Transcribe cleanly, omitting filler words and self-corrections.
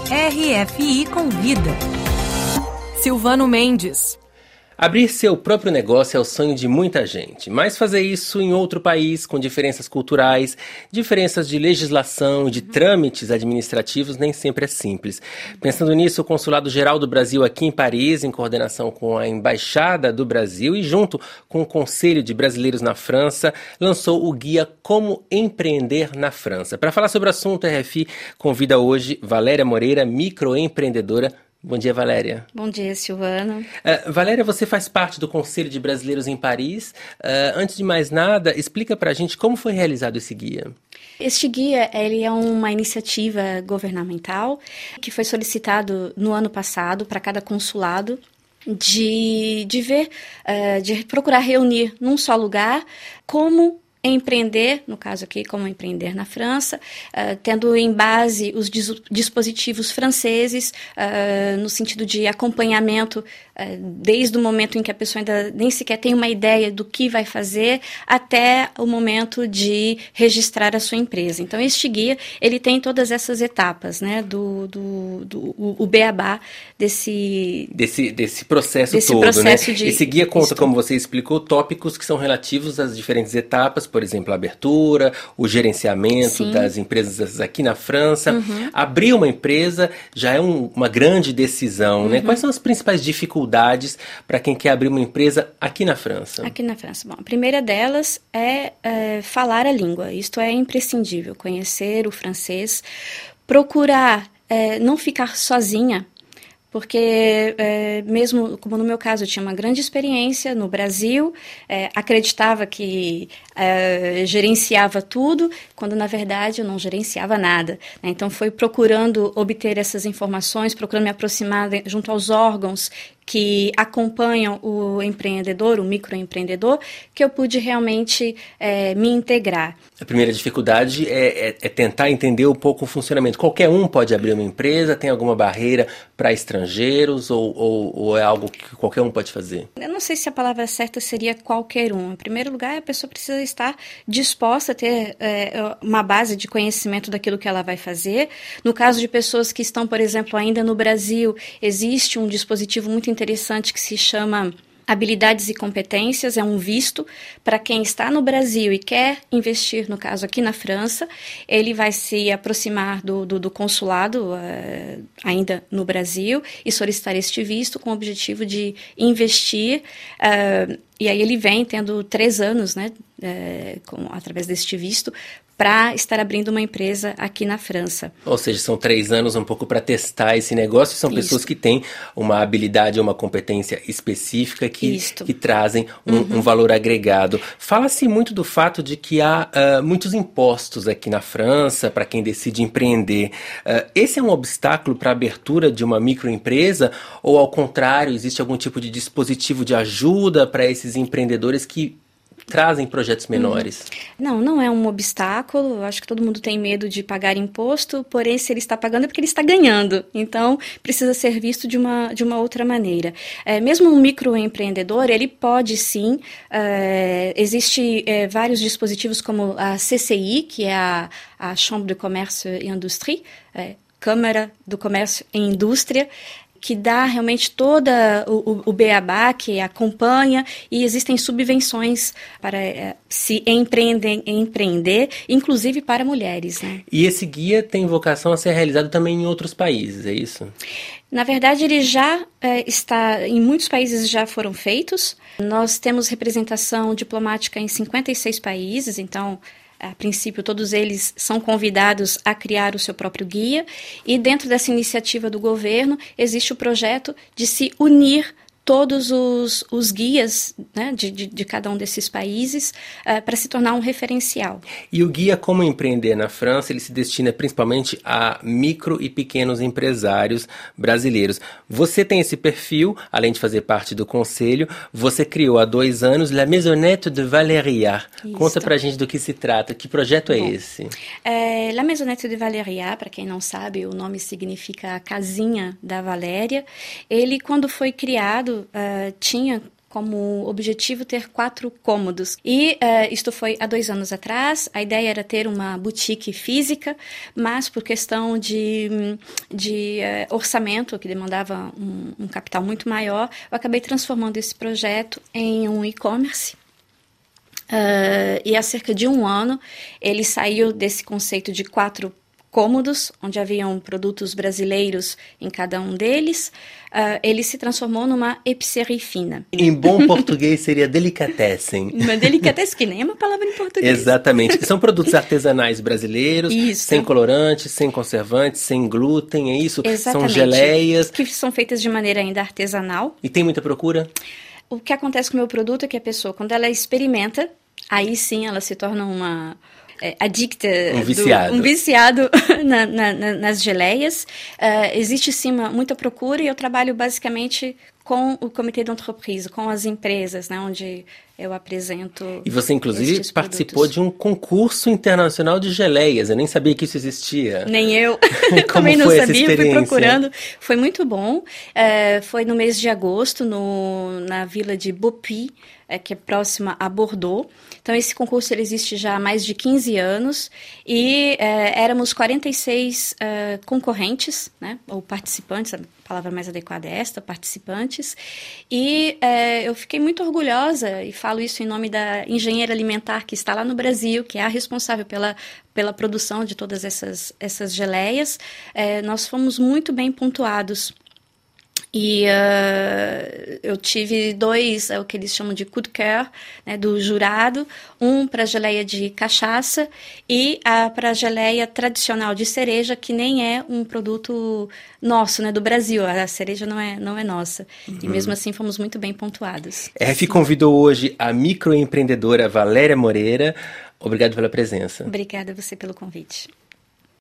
RFI Convida. Silvano Mendes. Abrir seu próprio negócio é o sonho de muita gente, mas fazer isso em outro país, com diferenças culturais, diferenças de legislação e de trâmites administrativos, nem sempre é simples. Pensando nisso, o Consulado-Geral do Brasil aqui em Paris, em coordenação com a Embaixada do Brasil e junto com o Conselho de Brasileiros na França, lançou o guia Como Empreender na França. Para falar sobre o assunto, a RFI convida hoje Valéria Moreira, microempreendedora. Bom dia, Valéria. Bom dia, Silvano. Valéria, você faz parte do Conselho de Brasileiros em Paris. Antes de mais nada, explica pra gente como foi realizado esse guia. Este guia ele é uma iniciativa governamental que foi solicitado no ano passado para cada consulado de procurar reunir num só lugar como empreender, no caso aqui, como empreender na França, tendo em base os dispositivos franceses, no sentido de acompanhamento, desde o momento em que a pessoa ainda nem sequer tem uma ideia do que vai fazer, até o momento de registrar a sua empresa. Então, este guia, ele tem todas essas etapas, né, o beabá desse processo todo, processo, né? Esse guia conta, como você explicou, tópicos que são relativos às diferentes etapas, por exemplo, a abertura, o gerenciamento das empresas aqui na França. Abrir uma empresa já é uma grande decisão, né? Quais são as principais dificuldades para quem quer abrir uma empresa aqui na França? Aqui na França. Bom, a primeira delas é falar a língua. Isto é imprescindível, conhecer o francês, procurar não ficar sozinha, porque mesmo como no meu caso eu tinha uma grande experiência no Brasil, acreditava que gerenciava tudo, quando na verdade eu não gerenciava nada, né? Então foi procurando obter essas informações, procurando me aproximar junto aos órgãos que acompanham o empreendedor, o microempreendedor, que eu pude realmente me integrar. A primeira dificuldade é tentar entender um pouco o funcionamento. Qualquer um pode abrir uma empresa? Tem alguma barreira para estrangeiros ou é algo que qualquer um pode fazer? Eu não sei se a palavra certa seria qualquer um. Em primeiro lugar, a pessoa precisa estar disposta a ter uma base de conhecimento daquilo que ela vai fazer. No caso de pessoas que estão, por exemplo, ainda no Brasil, existe um dispositivo muito interessante que se chama Habilidades e Competências, é um visto para quem está no Brasil e quer investir, no caso aqui na França. Ele vai se aproximar do consulado ainda no Brasil e solicitar este visto com o objetivo de investir. E aí ele vem tendo 3 anos, né, através deste visto, para estar abrindo uma empresa aqui na França. Ou seja, são 3 anos um pouco para testar esse negócio. São pessoas que têm uma habilidade ou uma competência específica que trazem um valor agregado. Fala-se muito do fato de que há muitos impostos aqui na França para quem decide empreender. Esse é um obstáculo para a abertura de uma microempresa ou, ao contrário, existe algum tipo de dispositivo de ajuda para esses empreendedores que trazem projetos menores? Não é um obstáculo. Eu acho que todo mundo tem medo de pagar imposto, porém, se ele está pagando é porque ele está ganhando. Então, precisa ser visto de uma outra maneira. Mesmo um microempreendedor, ele pode sim, existe vários dispositivos como a CCI, que é a Chambre de Commerce et Industrie, Câmara do Comércio e Indústria, que dá realmente toda o beabá, que acompanha, e existem subvenções para se empreender, inclusive para mulheres, né? E esse guia tem vocação a ser realizado também em outros países, é isso? Na verdade, ele já está, em muitos países já foram feitos. Nós temos representação diplomática em 56 países, então, a princípio, todos eles são convidados a criar o seu próprio guia, e dentro dessa iniciativa do governo existe o projeto de se unir todos os guias, né, de cada um desses países para se tornar um referencial. E o guia Como Empreender na França, ele se destina principalmente a micro e pequenos empresários brasileiros. Você tem esse perfil, além de fazer parte do conselho, você criou há 2 anos La Maisonnette de Valériat. Conta pra gente do que se trata, que projeto é esse? La Maisonnette de Valériat, para quem não sabe, o nome significa a casinha da Valéria. Ele, quando foi criado, tinha como objetivo ter 4 cômodos. E isto foi há 2 anos atrás. A ideia era ter uma boutique física, mas por questão de orçamento, que demandava um capital muito maior, eu acabei transformando esse projeto em um e-commerce. E há cerca de 1 ano, ele saiu desse conceito de 4 cômodos, onde haviam produtos brasileiros em cada um deles. Ele se transformou numa épicerie fina. Em bom português seria delicatessen. Uma delicatessen, que nem é uma palavra em português. Exatamente. São produtos artesanais brasileiros, isso. Sem colorantes, sem conservantes, sem glúten, é isso? Exatamente. São geleias. Que são feitas de maneira ainda artesanal. E tem muita procura? O que acontece com o meu produto é que a pessoa, quando ela experimenta, aí sim ela se torna uma adicta, um viciado nas geleias. Existe sim muita procura e eu trabalho basicamente com o comitê d'entreprise, com as empresas, né, onde eu apresento. E você, inclusive, participou de um concurso internacional de geleias. Eu nem sabia que isso existia. Nem eu. Também não sabia, fui procurando. Foi muito bom. Foi no mês de agosto, na vila de Beaupuy, que é próxima a Bordeaux. Então, esse concurso ele existe já há mais de 15 anos e éramos 46 concorrentes, né, ou participantes, a palavra mais adequada é esta, participantes. E eu fiquei muito orgulhosa, e falo isso em nome da engenheira alimentar que está lá no Brasil, que é a responsável pela produção de todas essas geleias. Nós fomos muito bem pontuados. E eu tive 2, o que eles chamam de coup de cœur, né, do jurado, um para a geleia de cachaça e para a geleia tradicional de cereja, que nem é um produto nosso, né, do Brasil. A cereja não é nossa. Uhum. E mesmo assim fomos muito bem pontuados. RF convidou hoje a microempreendedora Valéria Moreira. Obrigado pela presença. Obrigada a você pelo convite.